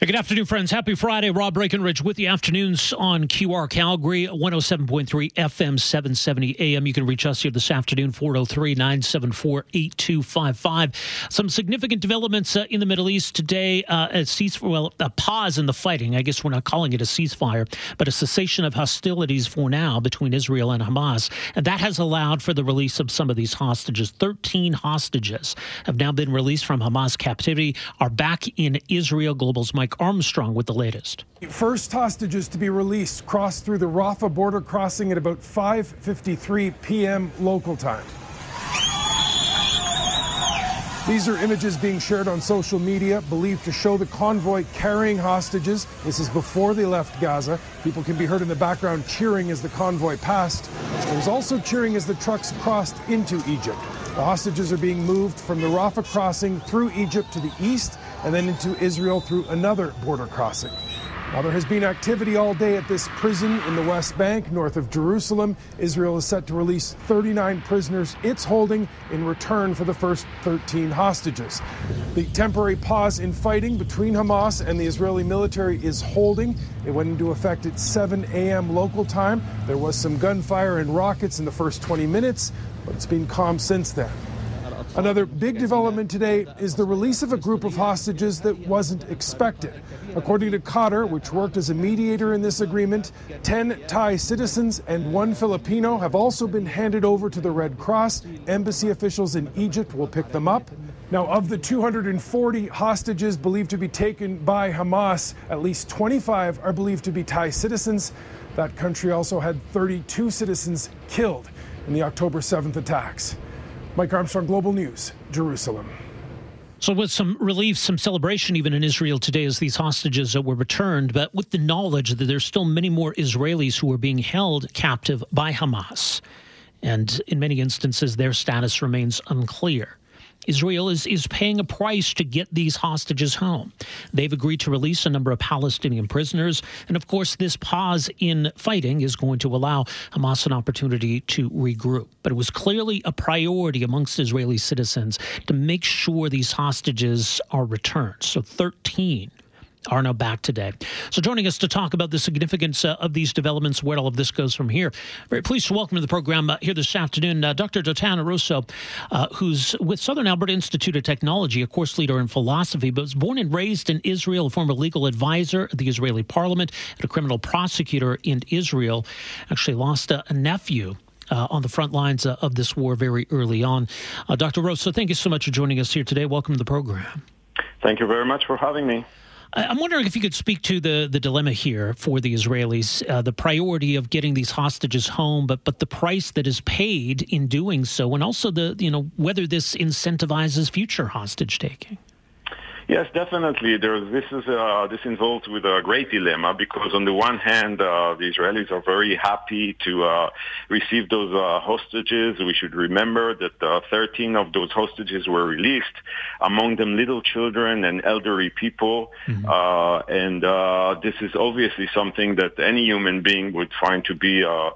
Good afternoon, friends. Happy Friday. Rob Breckenridge with the afternoons on QR Calgary, 107.3 FM, 770 AM. You can reach us here this afternoon, 403-974-8255. Some significant developments in the Middle East today. A pause in the fighting. I guess we're not calling it a ceasefire, but a cessation of hostilities for now between Israel and Hamas. And that has allowed for the release of some of these hostages. 13 hostages have now been released from Hamas captivity, are back in Israel. Global's Mike Armstrong with the latest. First hostages to be released crossed through the Rafah border crossing at about 5:53 p.m. local time. These are images being shared on social media, believed to show the convoy carrying hostages. This is before they left Gaza. People can be heard in the background cheering as the convoy passed. There was also cheering as the trucks crossed into Egypt. The hostages are being moved from the Rafah crossing through Egypt to the east and then into Israel through another border crossing. Now, there has been activity all day at this prison in the West Bank, north of Jerusalem. Israel is set to release 39 prisoners it's holding in return for the first 13 hostages. The temporary pause in fighting between Hamas and the Israeli military is holding. It went into effect at 7 a.m. local time. There was some gunfire and rockets in the first 20 minutes, but it's been calm since then. Another big development today is the release of a group of hostages that wasn't expected. According to Qatar, which worked as a mediator in this agreement, 10 Thai citizens and 1 Filipino have also been handed over to the Red Cross. Embassy officials in Egypt will pick them up. Now, of the 240 hostages believed to be taken by Hamas, at least 25 are believed to be Thai citizens. That country also had 32 citizens killed in the October 7th attacks. Mike Armstrong, Global News, Jerusalem. So with some relief, some celebration even in Israel today as these hostages were returned, but with the knowledge that there's still many more Israelis who are being held captive by Hamas. And in many instances, their status remains unclear. Israel is paying a price to get these hostages home. They've agreed to release a number of Palestinian prisoners. And of course, this pause in fighting is going to allow Hamas an opportunity to regroup. But it was clearly a priority amongst Israeli citizens to make sure these hostages are returned. So 13 are now back today. So joining us to talk about the significance of these developments, where all of this goes from here, very pleased to welcome to the program here this afternoon, Dr. Dotana Russo, who's with Southern Alberta Institute of Technology, a course leader in philosophy, but was born and raised in Israel, a former legal advisor at the Israeli parliament, and a criminal prosecutor in Israel. Actually lost a nephew on the front lines of this war very early on. Dr. Russo, thank you so much for joining us here today. Welcome to the program. Thank you very much for having me. I'm wondering if you could speak to the dilemma here for the Israelis, the priority of getting these hostages home, but the price that is paid in doing so, and also whether this incentivizes future hostage taking. Yes, definitely. This involves with a great dilemma because on the one hand, the Israelis are very happy to receive those hostages. We should remember that 13 of those hostages were released, among them little children and elderly people. Mm-hmm. And this is obviously something that any human being would find to be a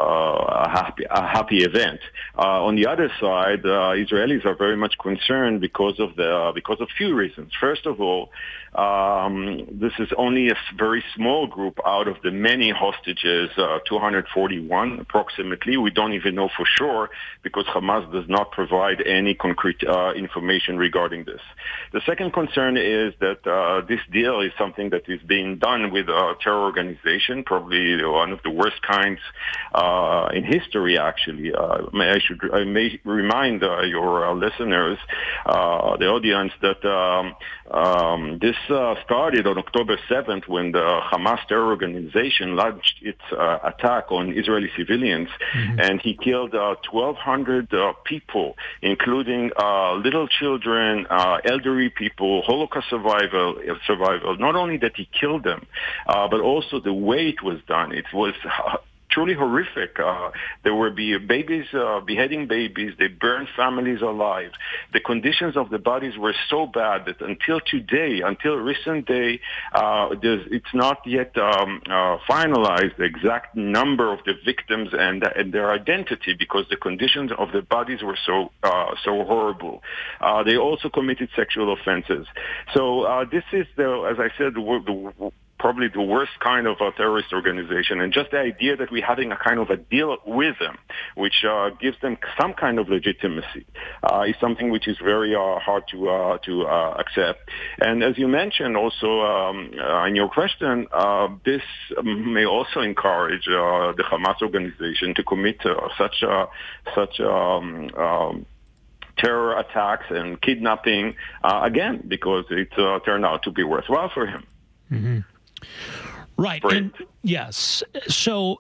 happy event. On the other side, Israelis are very much concerned because of few reasons. First of all, this is only a very small group out of the many hostages, 241 approximately. We don't even know for sure because Hamas does not provide any concrete information regarding this. The second concern is that this deal is something that is being done with a terror organization, probably one of the worst kinds in history, actually. I may remind your listeners, the audience, that this started on October 7th when the Hamas terror organization launched its attack on Israeli civilians, mm-hmm. and he killed 1,200 people, including little children, elderly people, Holocaust survival. Not only that he killed them, but also the way it was done. It was truly horrific. There were babies, beheading babies. They burned families alive. The conditions of the bodies were so bad that until today, until recent day, it's not yet finalized the exact number of the victims and their identity, because the conditions of the bodies were so horrible. They also committed sexual offenses. So this is, as I said, probably the worst kind of a terrorist organization, and just the idea that we're having a kind of a deal with them, which gives them some kind of legitimacy, is something which is very hard to accept. And as you mentioned also in your question, this may also encourage the Hamas organization to commit such terror attacks and kidnapping again, because it turned out to be worthwhile for him. Mm-hmm. Right. And yes. So,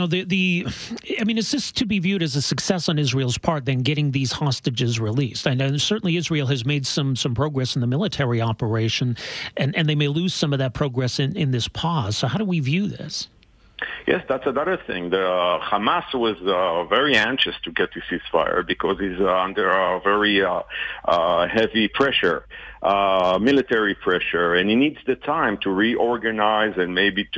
is this to be viewed as a success on Israel's part, then getting these hostages released? And certainly Israel has made some progress in the military operation, and they may lose some of that progress in this pause. So how do we view this? Yes, that's another thing. The Hamas was very anxious to get to ceasefire because he's under a very heavy pressure, military pressure, and he needs the time to reorganize and maybe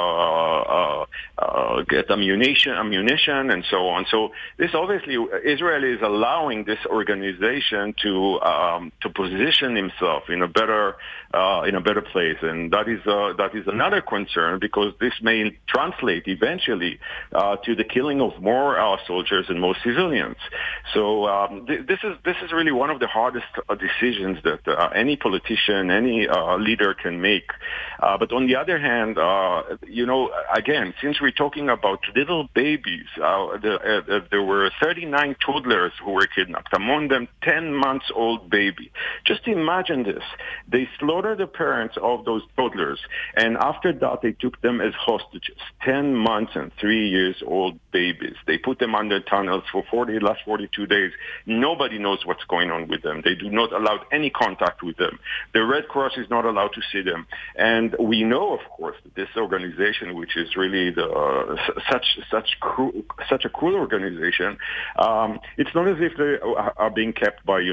to get ammunition and so on. So this obviously, Israel is allowing this organization to position himself in a better place, and that is another concern, because this may translate eventually to the killing of more soldiers and more civilians. So this is really one of the hardest decisions that any politician, any leader can make. But on the other hand, again, since we're talking about little babies, there were 39 toddlers who were kidnapped, among them 10-month-old baby. Just imagine this. They slaughtered the parents of those toddlers, and after that they took them as hostages. 10 months and 3 years old babies. They put them under tunnels for last 42 days. Nobody knows what's going on with them. They do not allow any contact with them. The Red Cross is not allowed to see them. And we know, of course, that this organization, which is really such a cruel organization, it's not as if they are being kept by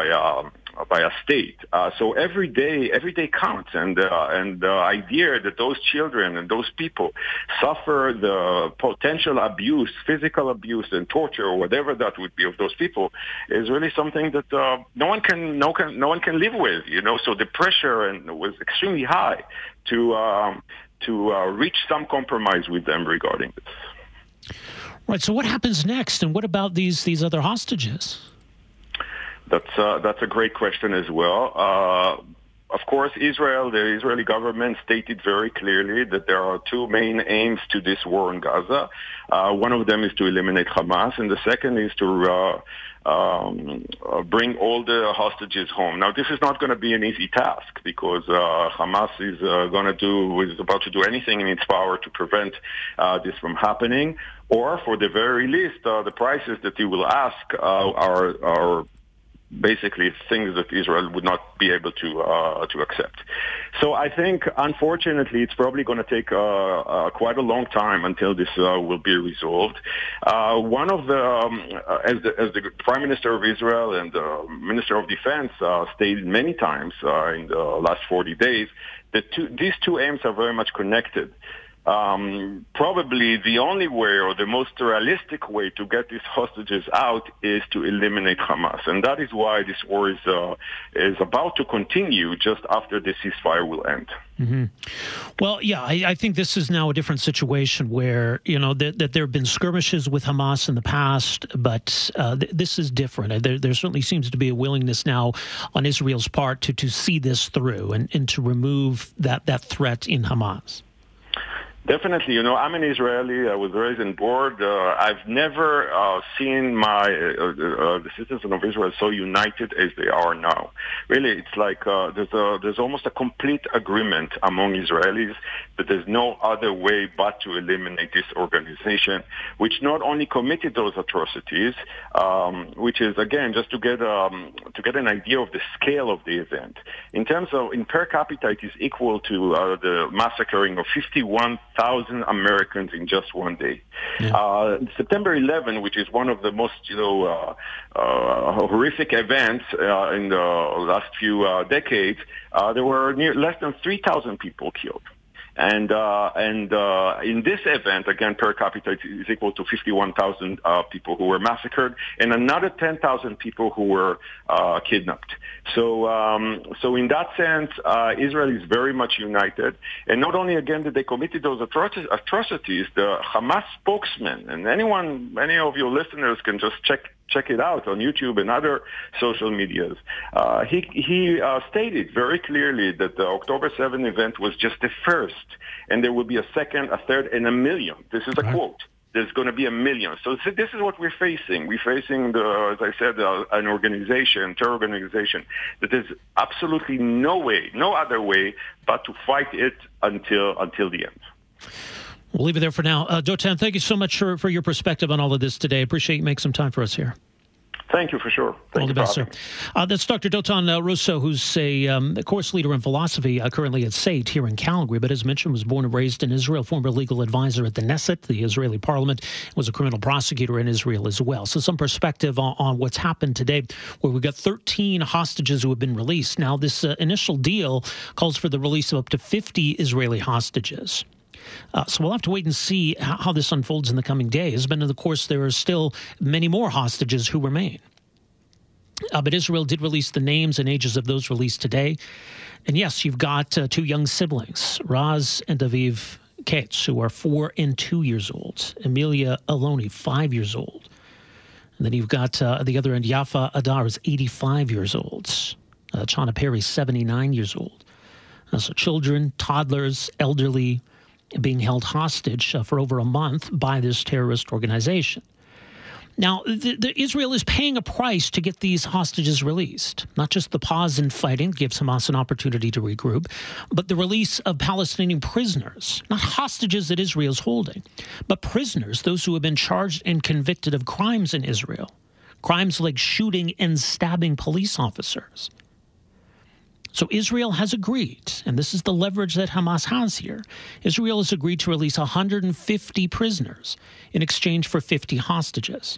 a state. So every day counts, and the idea that those children and those people suffer the potential abuse, physical abuse and torture, or whatever that would be, of those people, is really something that no one can live with. So the pressure was extremely high to reach some compromise with them regarding this. Right. So what happens next, and what about these other hostages? That's a great question as well. Of course, the Israeli government stated very clearly that there are two main aims to this war in Gaza. One of them is to eliminate Hamas, and the second is to bring all the hostages home. Now, this is not going to be an easy task, because Hamas is about to do anything in its power to prevent this from happening, or for the very least, the prices that he will ask are basically things that Israel would not be able to accept. So I think, unfortunately, it's probably going to take quite a long time until this will be resolved. One of as the Prime Minister of Israel and the Minister of Defense stated many times in the last 40 days, that these two aims are very much connected. Probably the only way, or the most realistic way, to get these hostages out is to eliminate Hamas, and that is why this war is about to continue just after the ceasefire will end. Mm-hmm. Well, yeah, I think this is now a different situation where, that there have been skirmishes with Hamas in the past, but this is different. There certainly seems to be a willingness now on Israel's part to see this through and to remove that threat in Hamas. Definitely. I'm an Israeli. I was raised and born. I've never seen the citizens of Israel so united as they are now. Really, it's like there's almost a complete agreement among Israelis that there's no other way but to eliminate this organization, which not only committed those atrocities, which is, again, just to get an idea of the scale of the event. In per capita, it is equal to the massacring of 51 1,000 Americans in just one day. Yeah. September 11, which is one of the most, horrific events in the last few decades, there were less than 3,000 people killed. And in this event, again, per capita is equal to 51,000 people who were massacred, and another 10,000 people who were kidnapped. So in that sense, Israel is very much united. And not only, again, did they commit those atrocities, the Hamas spokesman, and any of your listeners can just check it out on YouTube and other social medias. He stated very clearly that the October 7 event was just the first, and there will be a second, a third, and a million. This is a quote. There's going to be a million. So this is what we're facing. We're facing, as I said, an terror organization, that there's absolutely no other way but to fight it until the end. We'll leave it there for now. Dotan, thank you so much for your perspective on all of this today. I appreciate you making some time for us here. Thank you, for sure. All the best, sir. That's Dr. Dotan Russo, who's a course leader in philosophy currently at SAIT here in Calgary, but as mentioned, was born and raised in Israel, former legal advisor at the Knesset, the Israeli parliament, was a criminal prosecutor in Israel as well. So some perspective on what's happened today, where we've got 13 hostages who have been released. Now, this initial deal calls for the release of up to 50 Israeli hostages. So we'll have to wait and see how this unfolds in the coming days. But of course, there are still many more hostages who remain. But Israel did release the names and ages of those released today. And yes, you've got two young siblings, Raz and Aviv Katz, who are 4 and 2 years old. Emilia Aloni, 5 years old. And then you've got the other end, Yafa Adar is 85 years old. Chana Perry, 79 years old. So children, toddlers, elderly, being held hostage for over a month by this terrorist organization. Now, Israel is paying a price to get these hostages released. Not just the pause in fighting gives Hamas an opportunity to regroup, but the release of Palestinian prisoners, not hostages that Israel is holding, but prisoners, those who have been charged and convicted of crimes in Israel, crimes like shooting and stabbing police officers. So Israel has agreed, and this is the leverage that Hamas has here, Israel has agreed to release 150 prisoners in exchange for 50 hostages.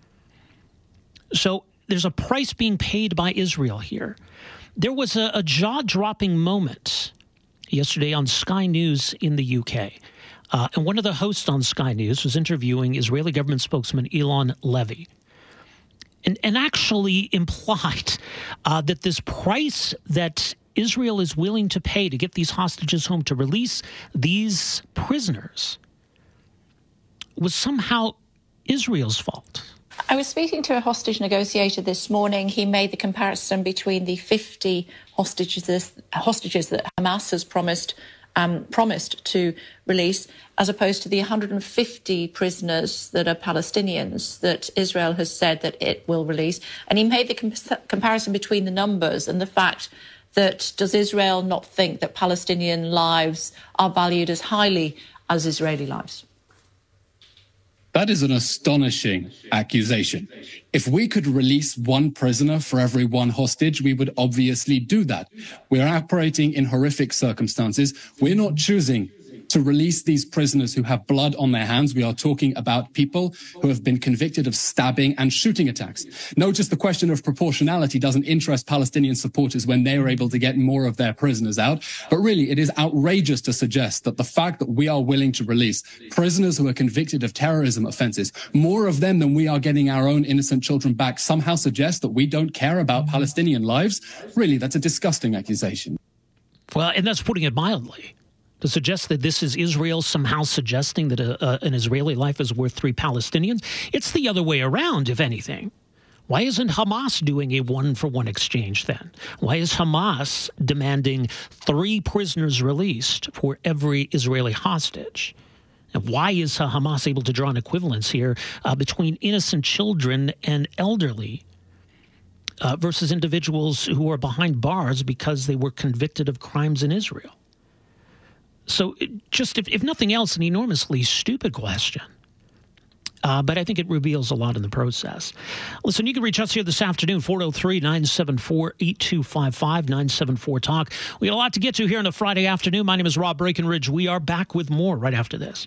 So there's a price being paid by Israel here. There was a jaw-dropping moment yesterday on Sky News in the UK. And one of the hosts on Sky News was interviewing Israeli government spokesman Eylon Levy. And actually implied that this price that Israel is willing to pay to get these hostages home, to release these prisoners, was somehow Israel's fault. I was speaking to a hostage negotiator this morning. He made the comparison between the 50 hostages that Hamas has promised to release, as opposed to the 150 prisoners that are Palestinians that Israel has said that it will release. And he made the comparison between the numbers and the fact that, does Israel not think that Palestinian lives are valued as highly as Israeli lives? That is an astonishing accusation. If we could release one prisoner for every one hostage, we would obviously do that. We're operating in horrific circumstances. We're not choosing to release these prisoners who have blood on their hands. We are talking about people who have been convicted of stabbing and shooting attacks. Notice the question of proportionality doesn't interest Palestinian supporters when they are able to get more of their prisoners out. But really, it is outrageous to suggest that the fact that we are willing to release prisoners who are convicted of terrorism offenses, more of them than we are getting our own innocent children back, somehow suggests that we don't care about Palestinian lives. Really, that's a disgusting accusation. Well, and that's putting it mildly. To suggest that this is Israel somehow suggesting that an Israeli life is worth 3 Palestinians, it's the other way around, if anything. Why isn't Hamas doing a one-for-one exchange then? Why is Hamas demanding 3 prisoners released for every Israeli hostage? And why is Hamas able to draw an equivalence here between innocent children and elderly versus individuals who are behind bars because they were convicted of crimes in Israel? So just, if nothing else, an enormously stupid question. But I think it reveals a lot in the process. Listen, you can reach us here this afternoon, 403-974-8255, 974-TALK. We got a lot to get to here on a Friday afternoon. My name is Rob Breckenridge. We are back with more right after this.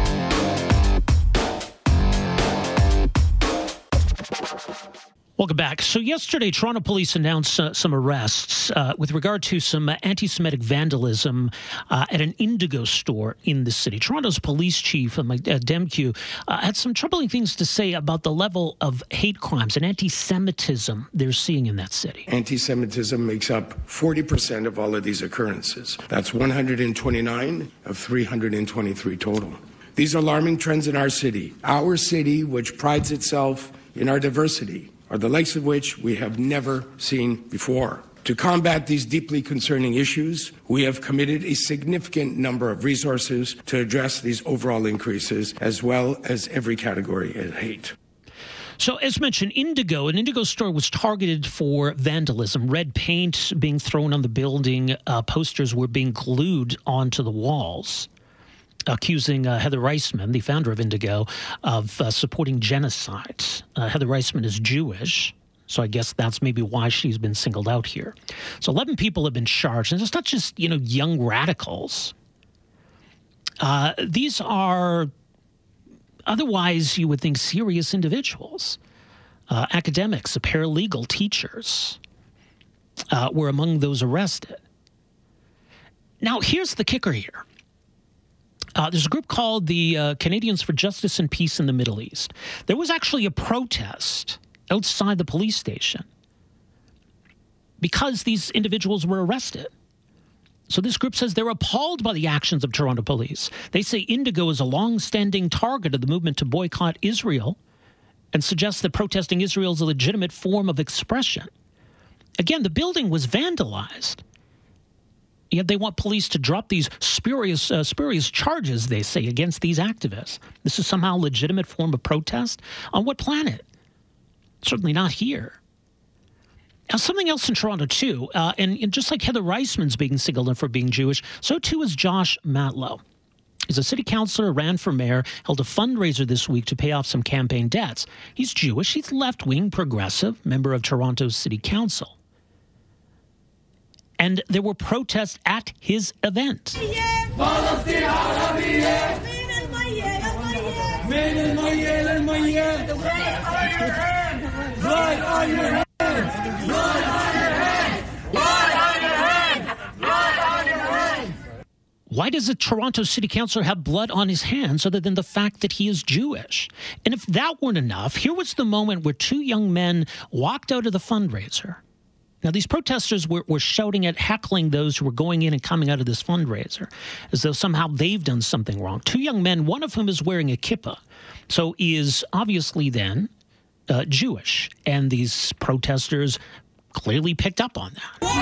Welcome back. So yesterday, Toronto police announced some arrests with regard to some anti-Semitic vandalism at an Indigo store in the city. Toronto's police chief, Demkiw, had some troubling things to say about the level of hate crimes and anti-Semitism they're seeing in that city. Anti-Semitism makes up 40% of all of these occurrences. That's 129 of 323 total. These alarming trends in our city, which prides itself in our diversity, are the likes of which we have never seen before. To combat these deeply concerning issues, we have committed a significant number of resources to address these overall increases, as well as every category of hate. So, as mentioned, an Indigo store was targeted for vandalism, red paint being thrown on the building, posters were being glued onto the walls, accusing Heather Reisman, the founder of Indigo, of supporting genocide. Heather Reisman is Jewish, so I guess that's maybe why she's been singled out here. So 11 people have been charged, and it's not just, young radicals. These are otherwise, you would think, serious individuals. Academics, paralegal, teachers were among those arrested. Now, here's the kicker here. There's a group called the Canadians for Justice and Peace in the Middle East. There was actually a protest outside the police station because these individuals were arrested. So this group says they're appalled by the actions of Toronto police. They say Indigo is a long-standing target of the movement to boycott Israel and suggest that protesting Israel is a legitimate form of expression. Again, the building was vandalized. Yet they want police to drop these spurious charges, they say, against these activists. This is somehow a legitimate form of protest? On what planet? Certainly not here. Now, something else in Toronto, too, and just like Heather Reisman's being singled out for being Jewish, so too is Josh Matlow. He's a city councillor, ran for mayor, held a fundraiser this week to pay off some campaign debts. He's Jewish. He's left-wing, progressive, member of Toronto's city council. And there were protests at his event. Why does a Toronto city councillor have blood on his hands other than the fact that he is Jewish? And if that weren't enough, here was the moment where two young men walked out of the fundraiser. Now, these protesters were shouting at, heckling those who were going in and coming out of this fundraiser, as though somehow they've done something wrong. Two young men, one of whom is wearing a kippah, so is obviously then Jewish. And these protesters clearly picked up on that.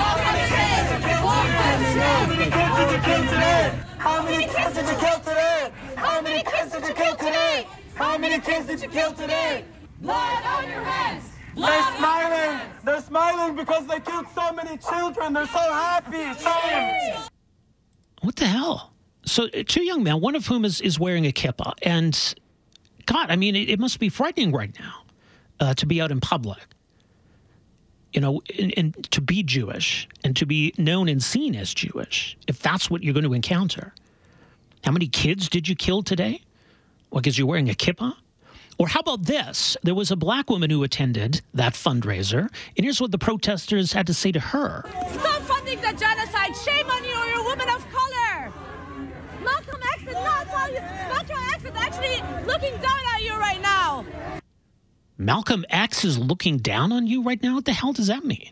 How many kids did you kill today? How many kids did you kill today? How many kids did you kill today? Blood on your hands! They're smiling. They're smiling because they killed so many children. They're so happy. What the hell? So two young men, one of whom is wearing a kippah. And God, I mean, it must be frightening right now to be out in public, and to be Jewish and to be known and seen as Jewish, if that's what you're going to encounter. How many kids did you kill today? Well, because you're wearing a kippah? Or how about this? There was a black woman who attended that fundraiser, and here's what the protesters had to say to her. Stop funding the genocide. Shame on you, or you're a woman of color. Malcolm X did not tell you. Malcolm X is actually looking down at you right now. Malcolm X is looking down on you right now? What the hell does that mean?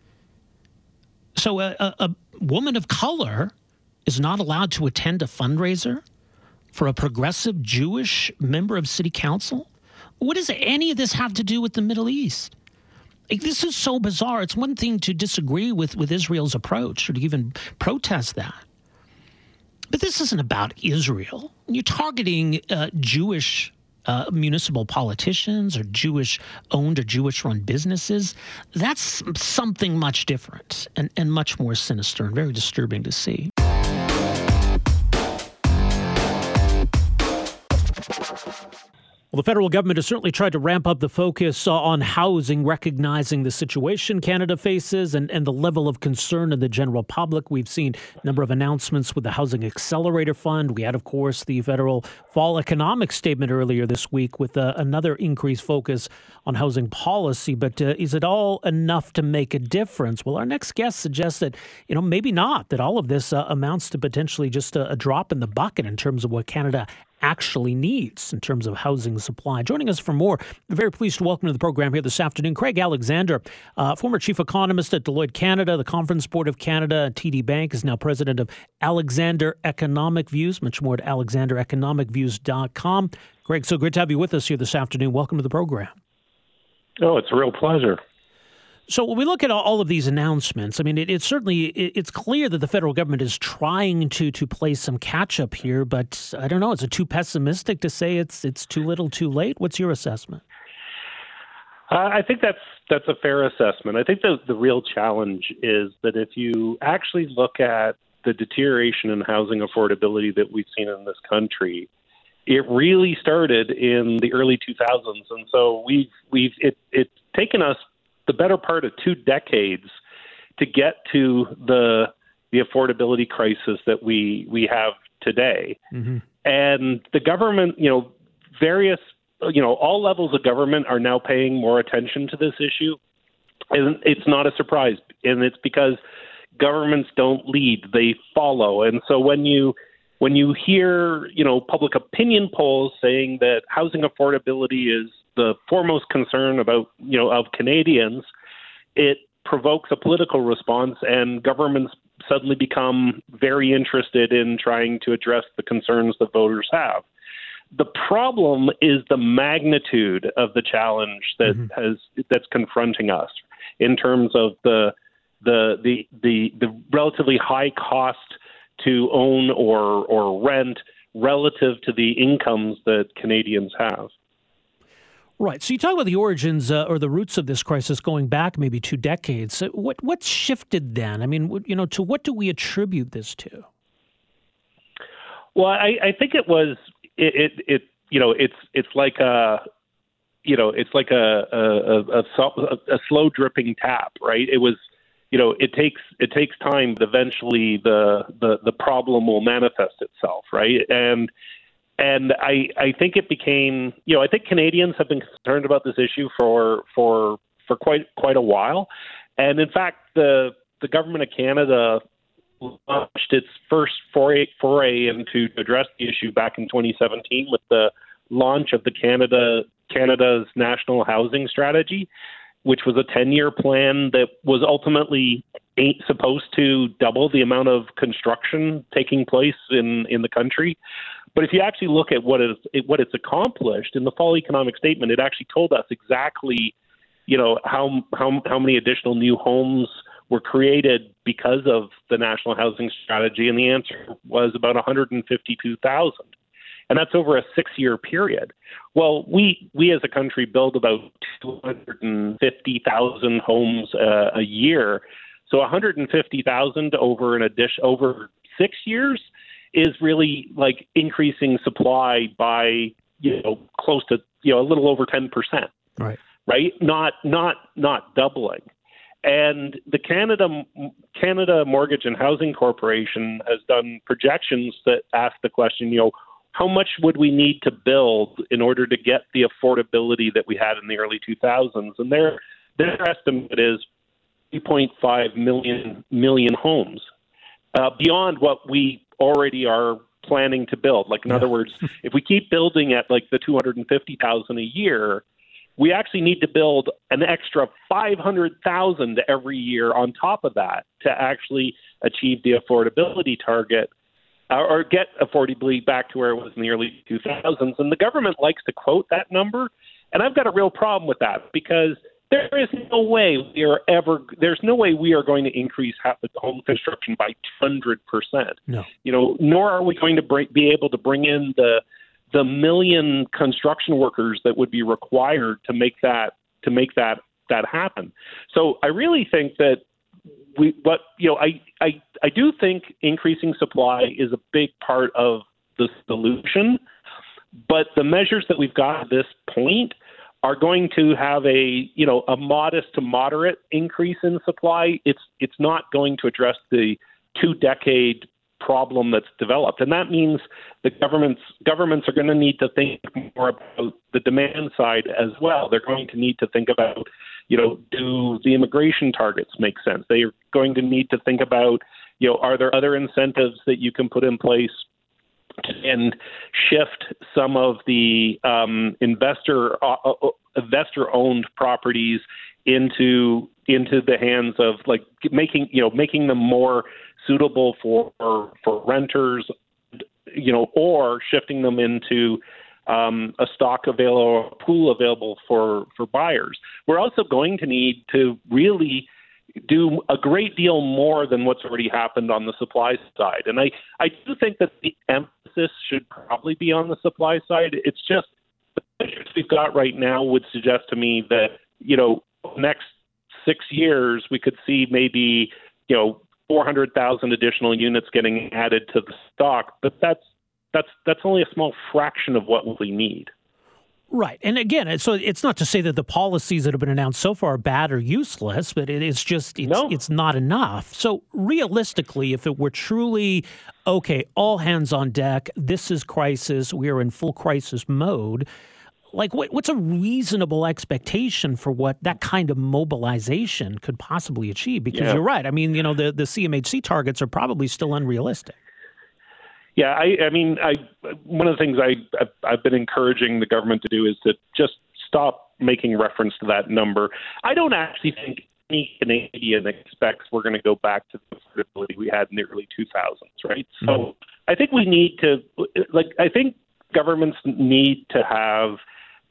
So a woman of color is not allowed to attend a fundraiser for a progressive Jewish member of city council? What does any of this have to do with the Middle East? This is so bizarre. It's one thing to disagree with Israel's approach or to even protest that. But this isn't about Israel. You're targeting Jewish municipal politicians or Jewish-owned or Jewish-run businesses. That's something much different and much more sinister and very disturbing to see. Well, the federal government has certainly tried to ramp up the focus on housing, recognizing the situation Canada faces and the level of concern in the general public. We've seen a number of announcements with the Housing Accelerator Fund. We had, of course, the federal fall economic statement earlier this week with another increased focus on housing policy. But is it all enough to make a difference? Well, our next guest suggests that, maybe not, that all of this amounts to potentially just a drop in the bucket in terms of what Canada actually needs in terms of housing supply. Joining us for more, we're very pleased to welcome to the program here this afternoon, Craig Alexander, former chief economist at Deloitte Canada, the Conference Board of Canada, TD Bank, is now president of Alexander Economic Views. Much more at alexandereconomicviews.com. Craig, so great to have you with us here this afternoon. Welcome to the program. Oh, it's a real pleasure. So when we look at all of these announcements, I mean, it's clear that the federal government is trying to play some catch up here, but I don't know, is it too pessimistic to say it's too little too late? What's your assessment? I think that's a fair assessment. I think the real challenge is that if you actually look at the deterioration in housing affordability that we've seen in this country, it really started in the early 2000s. And so it's taken us the better part of 2 decades to get to the affordability crisis that we have today. Mm-hmm. And the government, all levels of government are now paying more attention to this issue. And it's not a surprise. And it's because governments don't lead, they follow. And so when you hear, public opinion polls saying that housing affordability is the foremost concern of Canadians, it provokes a political response, and governments suddenly become very interested in trying to address the concerns that voters have. The problem is the magnitude of the challenge that's confronting us in terms of the relatively high cost to own or rent relative to the incomes that Canadians have. Right. So you talk about the origins or the roots of this crisis going back maybe 2 decades. What's shifted then? I mean, to what do we attribute this to? Well, I think it was it's like a slow dripping tap, right? It was. It takes time, but eventually the problem will manifest itself, right? And I think it became, I think Canadians have been concerned about this issue for quite a while. And in fact, the government of Canada launched its first foray into address the issue back in 2017 with the launch of the Canada's National Housing Strategy, which was a 10-year plan that was ultimately supposed to double the amount of construction taking place in the country. But if you actually look at what it's accomplished in the fall economic statement, it actually told us exactly, how many additional new homes were created because of the National Housing Strategy, and the answer was about 152,000. And that's over a 6-year period. Well, we as a country build about 250,000 homes a year. So 150,000 over 6 years is really like increasing supply by close to a little over 10%. Right? Not doubling. And the Canada Mortgage and Housing Corporation has done projections that ask the question, how much would we need to build in order to get the affordability that we had in the early 2000s? And their estimate is 3.5 million homes, beyond what we already are planning to build. Like, in other words, if we keep building at like the 250,000 a year, we actually need to build an extra 500,000 every year on top of that to actually achieve the affordability target. Or get affordability back to where it was in the early 2000s. And the government likes to quote that number. And I've got a real problem with that, because there's no way we are going to increase home construction by 200%. No. Nor are we going to be able to bring in the million construction workers that would be required to make that happen. So I really think that I do think increasing supply is a big part of the solution, But the measures that we've got at this point are going to have a modest to moderate increase in supply. It's not going to address the 2-decade problem that's developed. And that means the governments are going to need to think more about the demand side as well. They're going to need to think about, do the immigration targets make sense? They are going to need to think about, are there other incentives that you can put in place and shift some of the investor-owned properties into the hands of making them more suitable for renters, or shifting them into a stock available, a pool available for buyers. We're also going to need to really do a great deal more than what's already happened on the supply side. And I do think that the emphasis should probably be on the supply side. It's just the measures we've got right now would suggest to me that, next 6 years, we could see maybe, 400,000 additional units getting added to the stock. But that's only a small fraction of what we need. Right. And again, so it's not to say that the policies that have been announced so far are bad or useless, but it's not enough. So realistically, if it were truly, okay, all hands on deck, this is crisis, we are in full crisis mode, what's a reasonable expectation for what that kind of mobilization could possibly achieve? Because you're right. I mean, the CMHC targets are probably still unrealistic. Yeah, one of the things I've been encouraging the government to do is to just stop making reference to that number. I don't actually think any Canadian expects we're going to go back to the affordability we had in the early 2000s, right? Mm-hmm. So I think we need to, I think governments need to have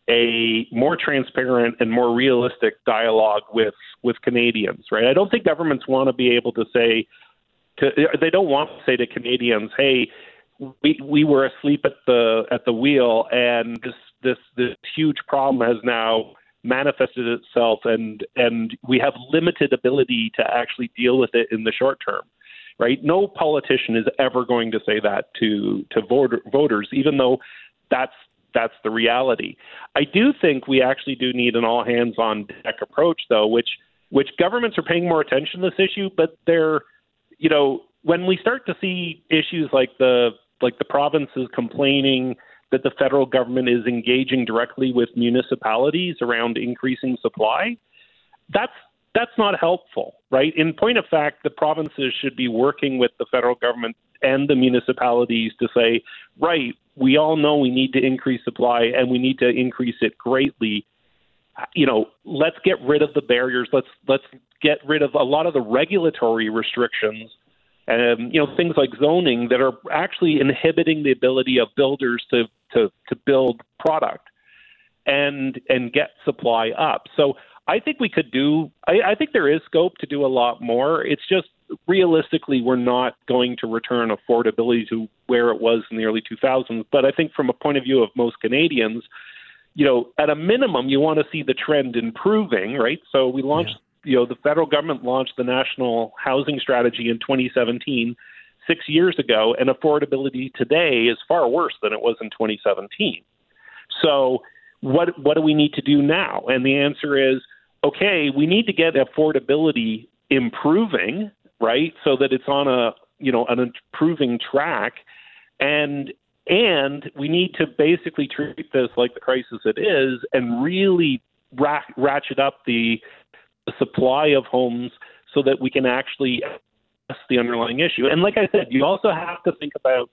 a more transparent and more realistic dialogue with Canadians, right? I don't think governments want to be able to say, they don't want to say to Canadians, hey, we were asleep at the wheel, and this huge problem has now manifested itself, and we have limited ability to actually deal with it in the short term, right? No politician is ever going to say that to voters, even though that's the reality. I do think we actually do need an all hands on deck approach, though, which governments are paying more attention to this issue, but they're, when we start to see issues like the provinces complaining that the federal government is engaging directly with municipalities around increasing supply, that's not helpful, right? In point of fact, the provinces should be working with the federal government and the municipalities to say, right, we all know we need to increase supply and we need to increase it greatly. Let's get rid of the barriers. Let's get rid of a lot of the regulatory restrictions, things like zoning that are actually inhibiting the ability of builders to build product and get supply up. So I think we could I think there is scope to do a lot more. It's just realistically, we're not going to return affordability to where it was in the early 2000s. But I think from a point of view of most Canadians, at a minimum, you want to see the trend improving, right? So we launched, the federal government launched the National Housing Strategy in 2017, 6 years ago, and affordability today is far worse than it was in 2017. So what do we need to do now? And the answer is, okay, we need to get affordability improving, right? So that it's on an improving track, and we need to basically treat this like the crisis it is, and really ratchet up the supply of homes so that we can actually address the underlying issue. And like I said, you also have to think about,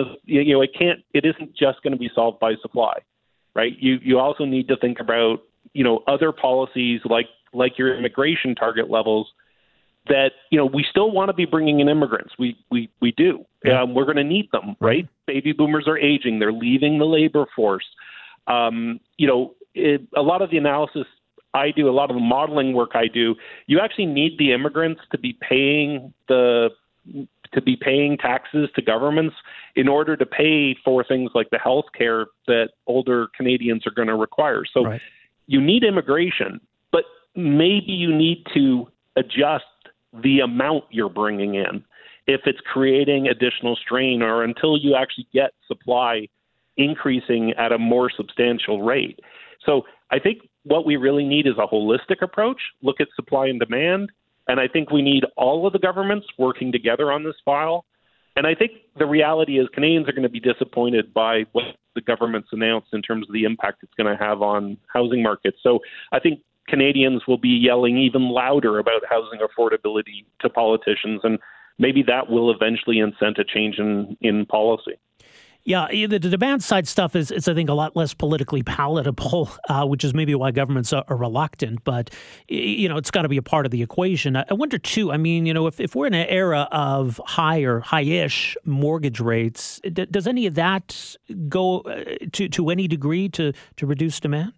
it isn't just going to be solved by supply, right? You also need to think about, other policies like your immigration target levels that, we still want to be bringing in immigrants. We do. Yeah. We're going to need them, right? Baby boomers are aging. They're leaving the labor force. A lot of the analysis I do, a lot of the modeling work I do, you actually need the immigrants to be paying taxes to governments in order to pay for things like the health care that older Canadians are going to require. So you need immigration, but maybe you need to adjust the amount you're bringing in if it's creating additional strain, or until you actually get supply increasing at a more substantial rate. So I think what we really need is a holistic approach, look at supply and demand, and I think we need all of the governments working together on this file. And I think the reality is Canadians are going to be disappointed by what the government's announced in terms of the impact it's going to have on housing markets. So I think Canadians will be yelling even louder about housing affordability to politicians, and maybe that will eventually incent a change in policy. Yeah, the demand side stuff is I think, a lot less politically palatable, which is maybe why governments are reluctant. But, it's got to be a part of the equation. I wonder, too, if we're in an era of high-ish mortgage rates, does any of that go to any degree to reduce demand?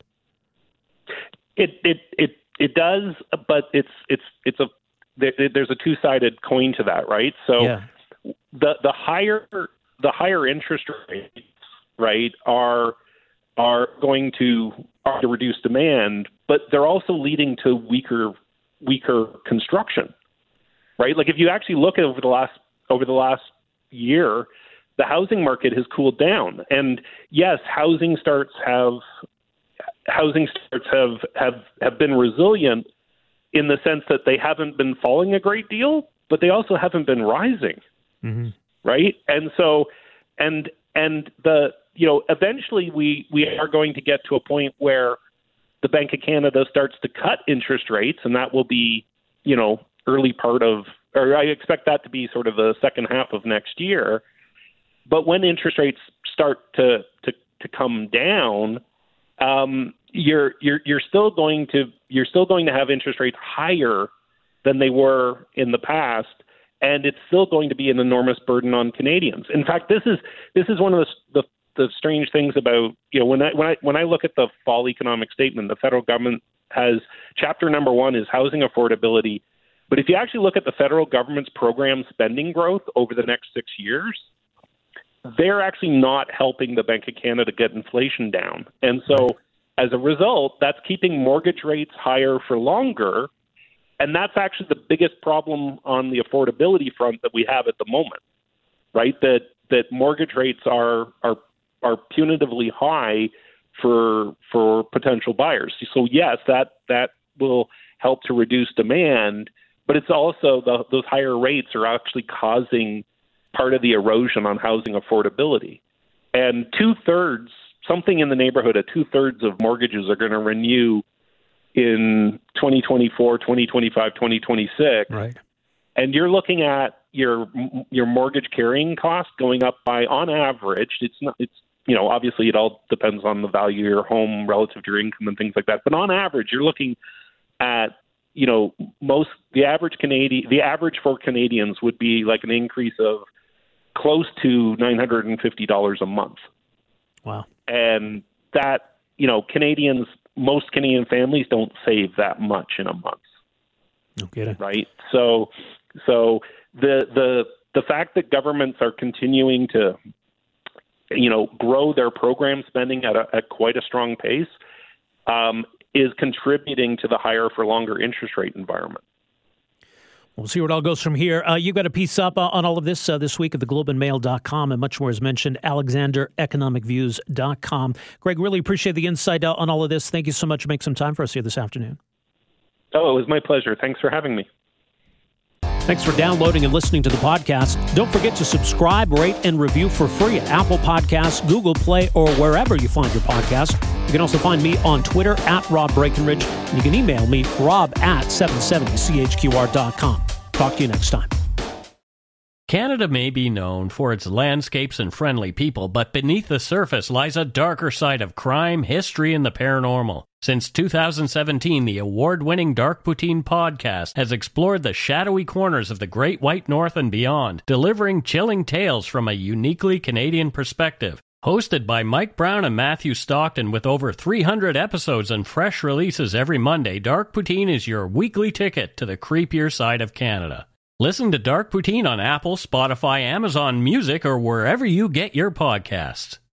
It does, but there's a two-sided coin to that, right? So the higher interest rates, right, are going to reduce demand, but they're also leading to weaker construction, right? Like if you actually look at over the last year, the housing market has cooled down, and yes, housing starts have been resilient in the sense that they haven't been falling a great deal, but they also haven't been rising. Mm-hmm. Right. And so, eventually we are going to get to a point where the Bank of Canada starts to cut interest rates, and that will be, early part of, or I expect that to be sort of the second half of next year. But when interest rates start to come down, you're still going to have interest rates higher than they were in the past. And it's still going to be an enormous burden on Canadians. In fact, this is one of the strange things about, when I look at the fall economic statement, the federal government has chapter number 1 is housing affordability. But if you actually look at the federal government's program spending growth over the next 6 years, they're actually not helping the Bank of Canada get inflation down. And so as a result, that's keeping mortgage rates higher for longer. And that's actually the biggest problem on the affordability front that we have at the moment, right? That mortgage rates are punitively high for potential buyers. So yes, that will help to reduce demand, but it's also those higher rates are actually causing part of the erosion on housing affordability. And 2/3, something in the neighborhood of 2/3 of mortgages are going to renew in 2024, 2025, 2026. Right. And you're looking at your mortgage carrying cost going up by, on average, obviously it all depends on the value of your home relative to your income and things like that. But on average, you're looking at, the average for Canadians would be like an increase of close to $950 a month. Wow. And that, most Canadian families don't save that much in a month. No kidding. Right? So the fact that governments are continuing to, grow their program spending at quite a strong pace is contributing to the higher for longer interest rate environment. We'll see where it all goes from here. You've got a piece up on all of this this week at theglobeandmail.com, and much more is mentioned, alexandereconomicviews.com. Greg, really appreciate the insight on all of this. Thank you so much for making some time for us here this afternoon. Oh, it was my pleasure. Thanks for having me. Thanks for downloading and listening to the podcast. Don't forget to subscribe, rate, and review for free at Apple Podcasts, Google Play, or wherever you find your podcast. You can also find me on Twitter at Rob Breckenridge, and you can email me, rob@770chqr.com. Talk to you next time. Canada may be known for its landscapes and friendly people, but beneath the surface lies a darker side of crime, history, and the paranormal. Since 2017, the award-winning Dark Poutine podcast has explored the shadowy corners of the Great White North and beyond, delivering chilling tales from a uniquely Canadian perspective. Hosted by Mike Brown and Matthew Stockton with over 300 episodes and fresh releases every Monday, Dark Poutine is your weekly ticket to the creepier side of Canada. Listen to Dark Poutine on Apple, Spotify, Amazon Music, or wherever you get your podcasts.